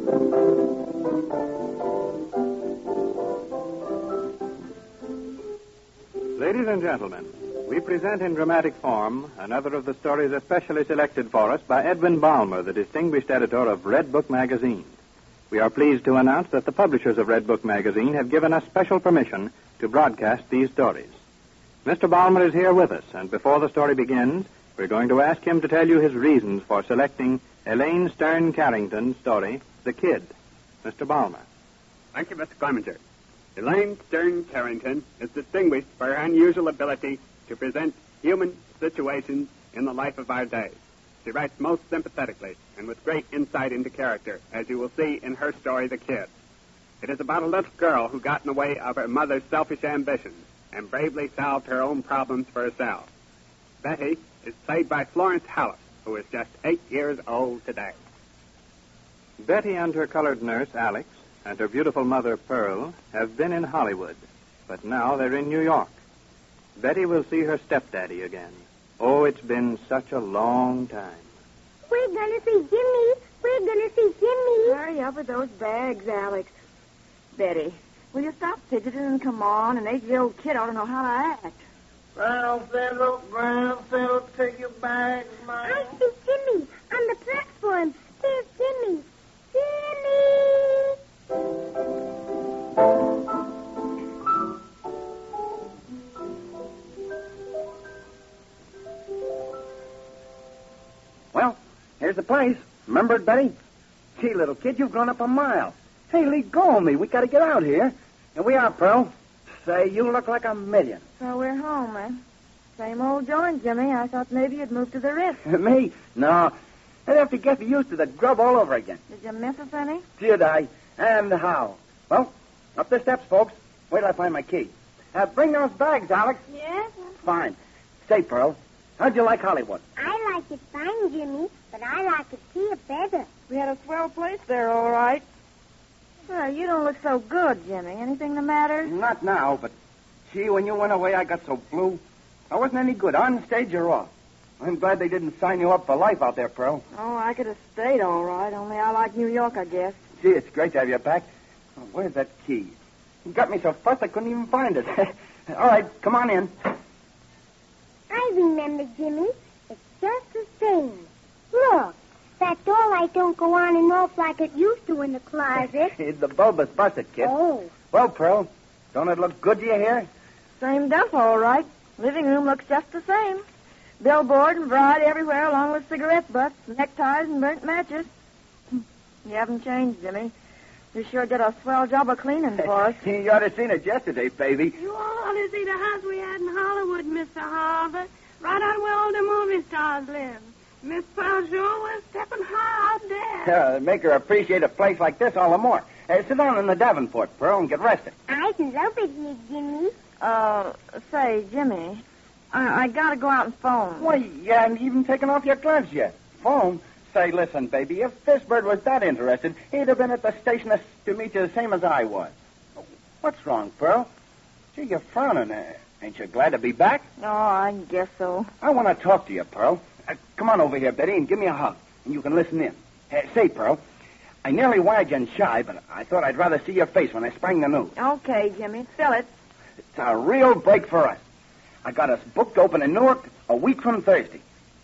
Ladies and gentlemen, we present in dramatic form another of the stories especially selected for us by Edwin Balmer, the distinguished editor of Red Book magazine. We are pleased to announce that the publishers of Red Book magazine have given us special permission to broadcast these stories. Mr. Balmer is here with us, and before the story begins, we're going to ask him to tell you his reasons for selecting Elaine Stern Carrington's story, The Kid. Mr. Balmer. Thank you, Mr. Clemenger. Elaine Stern Carrington is distinguished for her unusual ability to present human situations in the life of our day. She writes most sympathetically and with great insight into character, as you will see in her story, The Kid. It is about a little girl who got in the way of her mother's selfish ambitions and bravely solved her own problems for herself. Betty is played by Florence Hallis, who is just 8 years old today. Betty and her colored nurse, Alex, and her beautiful mother, Pearl, have been in Hollywood, but now they're in New York. Betty will see her stepdaddy again. Oh, it's been such a long time. We're going to see Jimmy. We're going to see Jimmy. Hurry up with those bags, Alex. Betty, will you stop fidgeting and come on? An 8-year-old kid ought to know how to act. Ground settle, take your bags, man. I see Jimmy on the platform. There's Jimmy. Jimmy! Well, here's the place. Remember it, Betty? Gee, little kid, you've gone up a mile. Hey, let go of me. We got to get out here. And we are, Pearl. Say, you look like a million. So we're home, eh? Same old joint, Jimmy. I thought maybe you'd moved to the Ritz. Me? No. I'd have to get used to the grub all over again. Did you miss us any? Did I? And how? Well, up the steps, folks. Wait till I find my key. Bring those bags, Alex. Yes? Fine. Say, Pearl, how'd you like Hollywood? I like it fine, Jimmy, but I like it here better. We had a swell place there, all right. Well, you don't look so good, Jimmy. Anything the matter? Not now, but gee, when you went away, I got so blue. I wasn't any good, on stage or off. I'm glad they didn't sign you up for life out there, Pearl. Oh, I could have stayed all right, only I like New York, I guess. Gee, it's great to have you back. Oh, where's that key? You got me so fussed I couldn't even find it. All right, come on in. I remember, Jimmy. It's just the same. Look, that door light don't go on and off like it used to in the closet. The bulb is busted, kid. Oh. Well, Pearl, don't it look good to you here? Same dump, all right. Living room looks just the same. Billboard and variety everywhere, along with cigarette butts, neckties, and burnt matches. You haven't changed, Jimmy. You sure did a swell job of cleaning for us. You ought to have seen it yesterday, baby. You ought to see the house we had in Hollywood, Mr. Harvard. Right out where all the movie stars live. Miss Pearl sure was stepping high out there. Make her appreciate a place like this all the more. Sit down in the Davenport, Pearl, and get rested. I love it here, Jimmy. Say, Jimmy, I gotta go out and phone. Why, you haven't even taken off your gloves yet. Phone? Say, listen, baby, if this bird was that interested, he'd have been at the station to meet you the same as I was. What's wrong, Pearl? Gee, you're frowning. Ain't you glad to be back? Oh, I guess so. I want to talk to you, Pearl. Come on over here, Betty, and give me a hug, and you can listen in. Say, Pearl, I nearly wired you in shy, but I thought I'd rather see your face when I sprang the news. Okay, Jimmy, fill it. It's a real break for us. I got us booked to open in Newark a week from Thursday.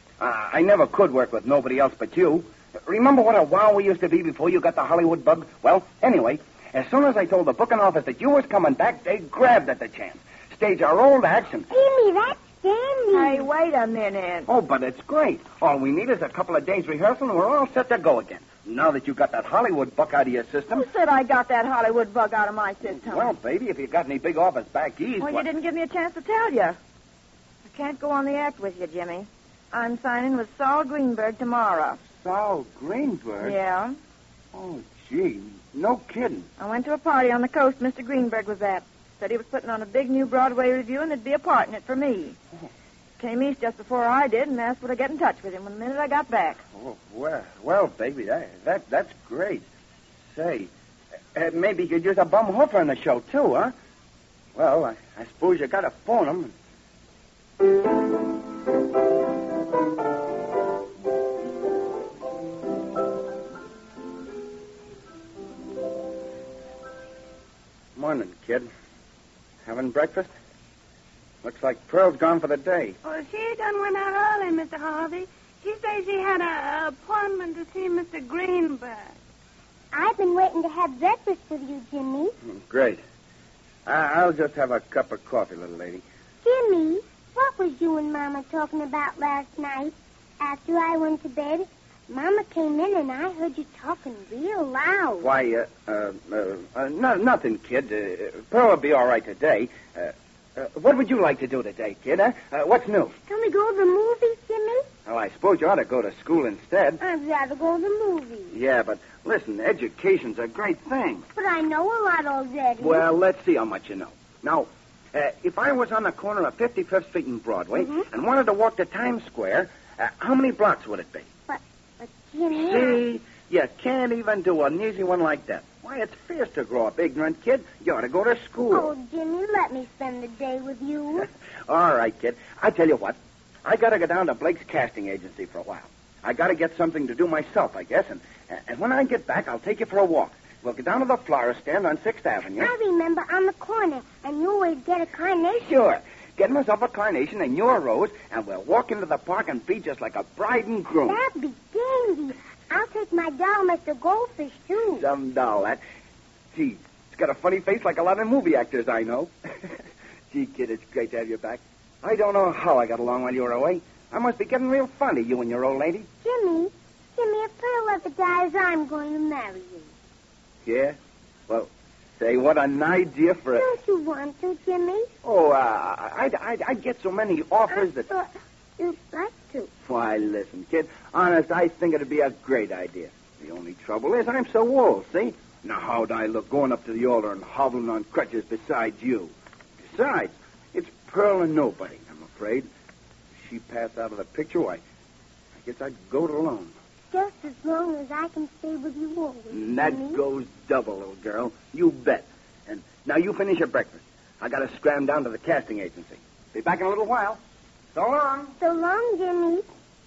I never could work with nobody else but you. Remember what a wow we used to be before you got the Hollywood bug? Well, anyway, as soon as I told the booking office that you was coming back, they grabbed at the chance. Stage our old action. Jimmy, that's dandy. Hey, wait a minute. Oh, but it's great. All we need is a couple of days rehearsal, and we're all set to go again. Now that you got that Hollywood bug out of your system. Who said I got that Hollywood bug out of my system? Well, baby, if you got any big office back east... Well, you didn't give me a chance to tell you. I can't go on the act with you, Jimmy. I'm signing with Saul Greenberg tomorrow. Saul Greenberg? Yeah. Oh, gee, no kidding. I went to a party on the coast Mr. Greenberg was at. Said he was putting on a big new Broadway review and there'd be a part in it for me. Oh. Came east just before I did and asked would I get in touch with him the minute I got back. Oh, well, baby, that's great. Say, maybe you could use a bum hoofer in the show, too, huh? Well, I suppose you got to phone him. morning, kid. Having breakfast? Looks like Pearl's gone for the day. Well, she done went out early, Mr. Harvey. She said she had an appointment to see Mr. Greenberg. I've been waiting to have breakfast with you, Jimmy. Great. I'll just have a cup of coffee, little lady. Jimmy, what was you and Mama talking about last night? After I went to bed, Mama came in and I heard you talking real loud. Why, nothing, kid. Pearl will be all right today. What would you like to do today, kid? What's new? Can we go to the movies, Jimmy? Well, I suppose you ought to go to school instead. I'd rather go to the movies. Yeah, but listen, education's a great thing. But I know a lot already. Well, let's see how much you know. Now, if I was on the corner of 55th Street and Broadway and wanted to walk to Times Square, how many blocks would it be? But Jimmy... See, you can't even do an easy one like that. Why, it's fierce to grow up ignorant, kid. You ought to go to school. Oh, Jimmy, let me spend the day with you. All right, kid. I tell you what. I got to go down to Blake's casting agency for a while. I got to get something to do myself, I guess. And when I get back, I'll take you for a walk. We'll go down to the flower stand on 6th Avenue. I remember on the corner, and you always get a carnation. Sure. Get myself a carnation and you a rose, and we'll walk into the park and be just like a bride and groom. That'd be dandy. I'll take my doll, Mr. Goldfish, too. Some doll, that. Gee, it's got a funny face like a lot of movie actors I know. Gee, kid, it's great to have you back. I don't know how I got along while you were away. I must be getting real fond of you and your old lady. Jimmy, if Pearl ever dies, I'm going to marry you. Yeah? Well, say, what an idea for a... Don't you want to, Jimmy? Oh, I'd get so many offers that... thought you'd like to. Why, listen, kid. Honest, I think it'd be a great idea. The only trouble is I'm so old, see? Now, how'd I look going up to the altar and hobbling on crutches beside you? Besides, it's Pearl and nobody, I'm afraid. If she passed out of the picture, why, I guess I'd go it alone. Just as long as I can stay with you always, And that Jimmy. goes double, little girl. You bet. And now you finish your breakfast. I got to scram down to the casting agency. Be back in a little while. So long. So long, Jimmy.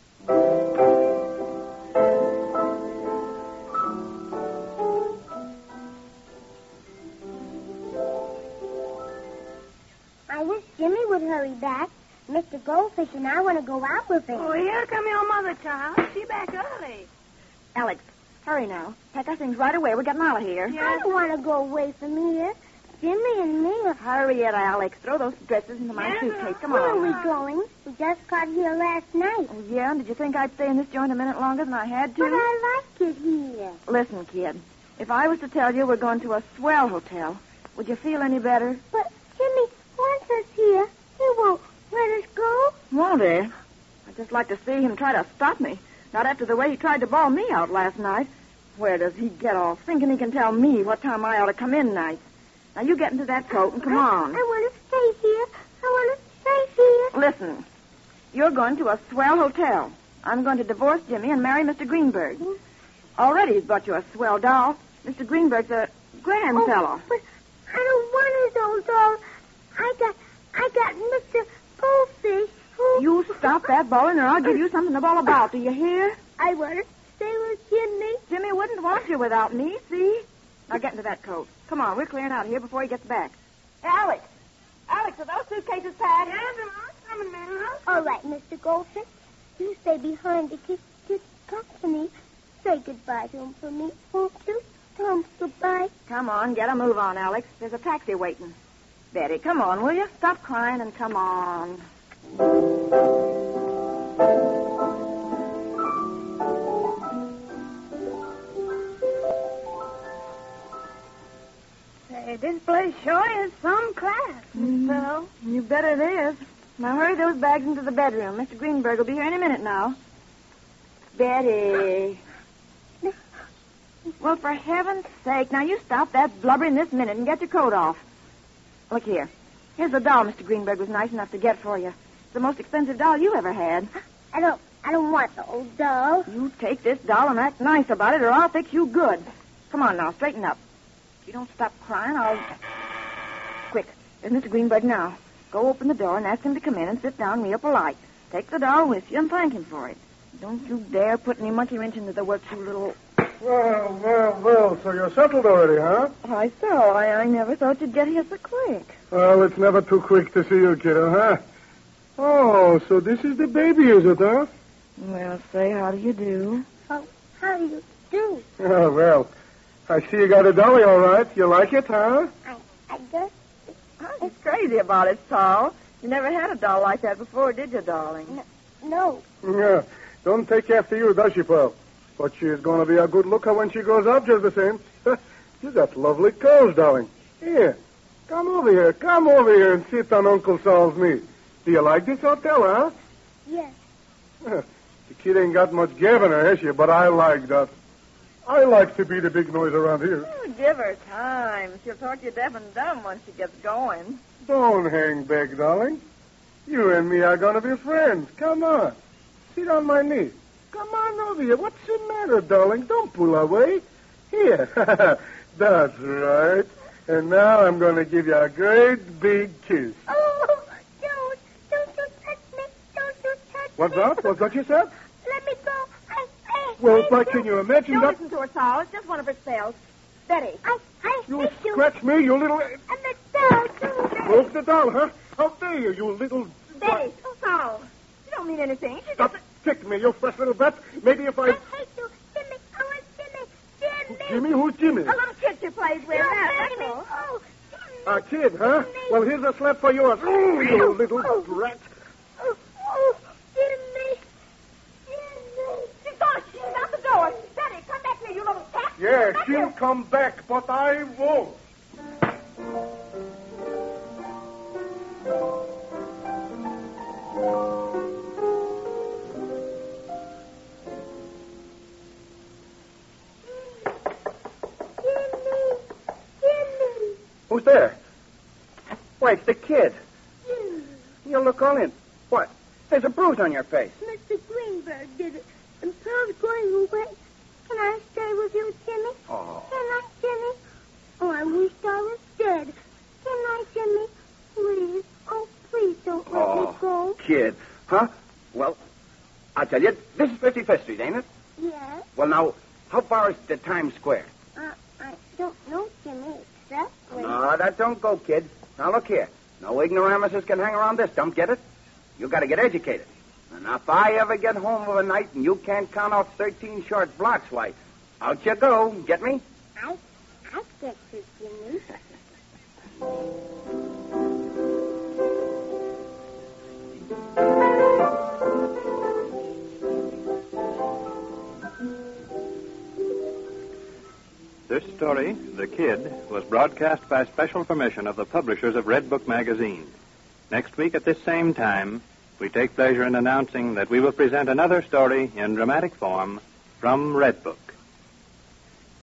I wish Jimmy would hurry back. Mr. Goldfish and I want to go out with him. Oh, here come your mother, child. She back early. Alex, hurry now. Pack our things right away. We're getting out of here. I don't want to go away from here. Jimmy and me are... Hurry it, Alex. Throw those dresses into my suitcase. Come Where on. are we going? We just got here last night. Oh, yeah? Did you think I'd stay in this joint a minute longer than I had to? But I like it here. Listen, kid. If I was to tell you we're going to a swell hotel, would you feel any better? But Jimmy wants us here. He won't let us go. Won't he? I'd just like to see him try to stop me. Not after the way he tried to bawl me out last night. Where does he get off thinking he can tell me what time I ought to come in nights? Now, you get into that coat and come on. I want to stay here. I want to stay here. Listen, you're going to a swell hotel. I'm going to divorce Jimmy and marry Mr. Greenberg. Already he's bought you a swell doll. Mr. Greenberg's a grand fellow. But I don't want his old doll. I got Mr. Goldfish. Who... You stop that bawling or I'll give you something to bawl about. Do you hear? I want to stay with Jimmy. Jimmy wouldn't want you without me, see? Now get into that coat. Come on, we're clearing out of here before he gets back. Alex! Alex, are those suitcases packed? Yes, I'm coming, ma'am. All right, Mr. Goldfish. You stay behind to keep company. Say goodbye to him for me, won't you? Tell him goodbye. Come on, get a move on, Alex. There's a taxi waiting. Betty, come on, will you? Stop crying and come on. Say, this place sure is some class, Miss Pearl. You bet it is. Now hurry those bags into the bedroom. Mr. Greenberg will be here any minute now. Betty. Well, for heaven's sake, now you stop that blubbering this minute and get your coat off. Look here. Here's the doll Mr. Greenberg was nice enough to get for you. It's the most expensive doll you ever had. I don't want the old doll. You take this doll and act nice about it, or I'll fix you good. Come on now, straighten up. If you don't stop crying, I'll... Quick, there's Mr. Greenberg now. Go open the door and ask him to come in and sit down real polite. Take the doll with you and thank him for it. Don't you dare put any monkey wrench into the works, you little... Well, so you're settled already, huh? Why so? I never thought you'd get here so quick. Well, it's never too quick to see you, kiddo, huh? Oh, so this is the baby, is it, huh? Well, say, how do you do? How do you do? Oh, well, I see you got a dolly, all right. You like it, huh? I guess. He's crazy about it, Saul. You never had a doll like that before, did you, darling? No. Yeah. Don't take after you, does she, Pearl? But she's going to be a good looker when she grows up just the same. You got lovely curls, darling. Here, come over here and sit on Uncle Saul's knee. Do you like this hotel, huh? Yes. The kid ain't got much gab in her, has she? But I like that. I like to be the big noise around here. Oh, give her time. She'll talk you deaf and dumb once she gets going. Don't hang back, darling. You and me are going to be friends. Come on. Sit on my knee. Come on over here. What's the matter, darling? Don't pull away. Here. That's right. And now I'm going to give you a great big kiss. Oh, don't you touch me. Don't you touch What's me. that? What's that you said? Let me go. Well, but can you imagine Don't that? listen to her, Saul. It's just one of her spells. Betty. I You hate you. scratch me, you little... And the doll, too. Broke the doll, huh? How dare you, you little... Betty. Oh, Saul. You don't mean anything. She Stop just... tick me, you fresh little bat. Maybe if I I... hate you. Jimmy. I want Jimmy. Jimmy? Who's Jimmy? A little kid she plays with. That's Jimmy. all. Oh, Jimmy. A kid, huh? Jimmy. Well, here's a slap for yours. Oh, you little brat. Oh, Jimmy. Jimmy. She's gone. She's out the door. Betty, come back here, you little cat. Yeah, Come she'll here. come back, but I won't. Jimmy. Who's there? Why, it's the kid. Jimmy. You look all in. What? There's a bruise on your face. Mr. Greenberg did it. And Pearl's going away. Can I stay with you, Jimmy? Oh. Can I, Jimmy? Oh, I wish I was dead. Can I, Jimmy? Please. Oh, please don't let me go. Kid. Huh? Well, I'll tell you, this is 55th Street, ain't it? Yes? Well, now, how far is to Times Square? I don't know, Jimmy. It's that way. No, that don't go, kid. Now, look here. No ignoramuses can hang around this dump, get it? You got to get educated. And if I ever get home of a night and you can't count out 13 short blocks, why, out you go. Get me? I get you, Jimmy. This story, The Kid, was broadcast by special permission of the publishers of Red Book magazine. Next week at this same time, we take pleasure in announcing that we will present another story in dramatic form from Red Book.